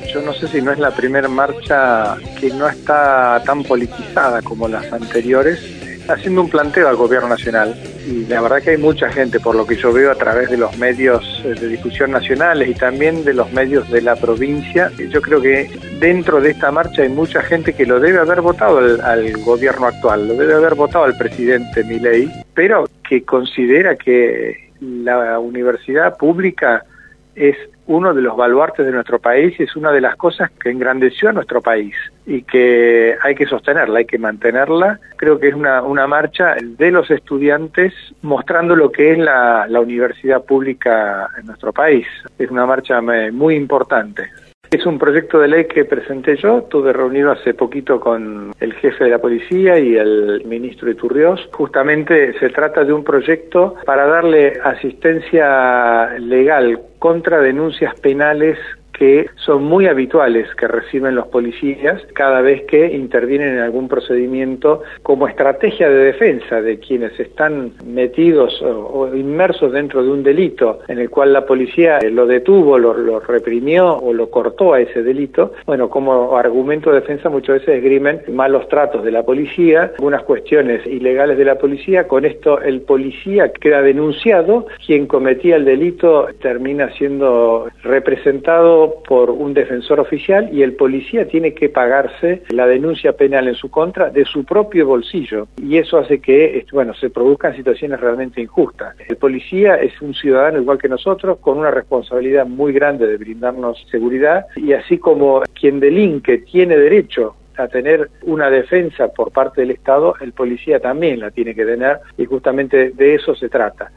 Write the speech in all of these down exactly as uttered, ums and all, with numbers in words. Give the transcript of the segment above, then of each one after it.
Yo no sé si no es la primera marcha que no está tan politizada como las anteriores, está haciendo un planteo al gobierno nacional y la verdad que hay mucha gente, por lo que yo veo a través de los medios de difusión nacionales y también de los medios de la provincia. Yo creo que dentro de esta marcha hay mucha gente que lo debe haber votado al, al gobierno actual, lo debe haber votado al presidente Milei, pero que considera que la universidad pública es uno de los baluartes de nuestro país, es una de las cosas que engrandeció a nuestro país y que hay que sostenerla, hay que mantenerla. Creo que es una, una marcha de los estudiantes mostrando lo que es la, la universidad pública en nuestro país. Es una marcha muy importante. Es un proyecto de ley que presenté yo, estuve reunido hace poquito con el jefe de la policía y el ministro Iturriós. Justamente se trata de un proyecto para darle asistencia legal contra denuncias penales que son muy habituales que reciben los policías cada vez que intervienen en algún procedimiento como estrategia de defensa de quienes están metidos o, o inmersos dentro de un delito en el cual la policía lo detuvo, lo, lo reprimió o lo cortó a ese delito. Bueno, como argumento de defensa muchas veces esgrimen malos tratos de la policía, algunas cuestiones ilegales de la policía. Con esto el policía queda denunciado, quien cometía el delito termina siendo representado por un defensor oficial y el policía tiene que pagarse la denuncia penal en su contra de su propio bolsillo, y eso hace que bueno, se produzcan situaciones realmente injustas. El policía es un ciudadano igual que nosotros, con una responsabilidad muy grande de brindarnos seguridad, y así como quien delinque tiene derecho a tener una defensa por parte del Estado, el policía también la tiene que tener, y justamente de eso se trata.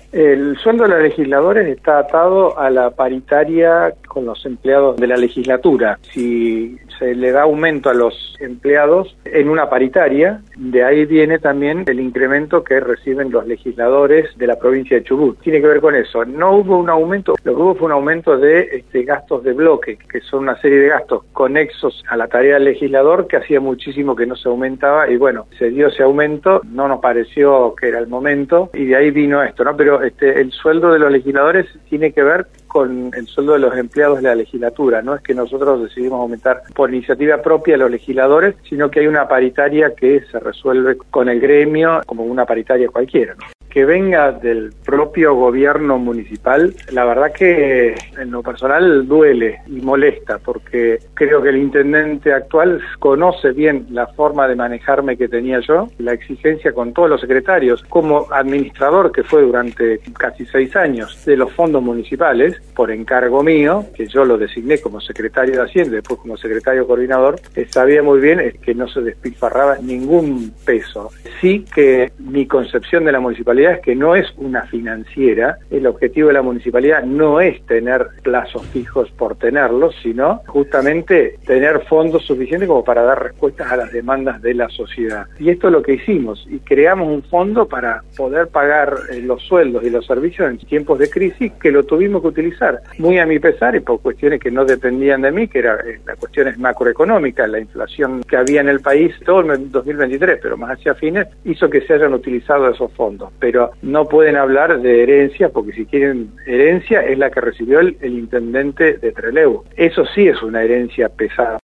El sueldo de los legisladores está atado a la paritaria con los empleados de la legislatura. Si se le da aumento a los empleados en una paritaria, de ahí viene también el incremento que reciben los legisladores de la provincia de Chubut. Tiene que ver con eso. No hubo un aumento, lo que hubo fue un aumento de este, gastos de bloque, que son una serie de gastos conexos a la tarea del legislador que hacía muchísimo que no se aumentaba, y bueno, se dio ese aumento, no nos pareció que era el momento, y de ahí vino esto, ¿no? Pero este, el sueldo de los legisladores tiene que ver con el sueldo de los empleados de la legislatura. No es que nosotros decidimos aumentar por iniciativa propia a los legisladores, sino que hay una paritaria que se resuelve con el gremio como una paritaria cualquiera, ¿no? Que venga del propio gobierno municipal, la verdad que en lo personal duele y molesta, porque creo que el intendente actual conoce bien la forma de manejarme que tenía yo, la exigencia con todos los secretarios, como administrador que fue durante casi seis años de los fondos municipales, por encargo mío, que yo lo designé como secretario de Hacienda, después como secretario coordinador, eh, sabía muy bien eh, que no se despilfarraba ningún peso. Sí que mi concepción de la municipalidad es que no es una financiera, el objetivo de la municipalidad no es tener plazos fijos por tenerlos, sino justamente tener fondos suficientes como para dar respuestas a las demandas de la sociedad. Y esto es lo que hicimos, y creamos un fondo para poder pagar eh, los sueldos y los servicios en tiempos de crisis, que lo tuvimos que utilizar, muy a mi pesar y por cuestiones que no dependían de mí, que eran eh, las cuestiones macroeconómicas, la inflación que había en el país todo el dos mil veintitrés, pero más hacia fines, hizo que se hayan utilizado esos fondos. Pero no pueden hablar de herencia, porque si quieren herencia es la que recibió el, el intendente de Trelew. Eso sí es una herencia pesada.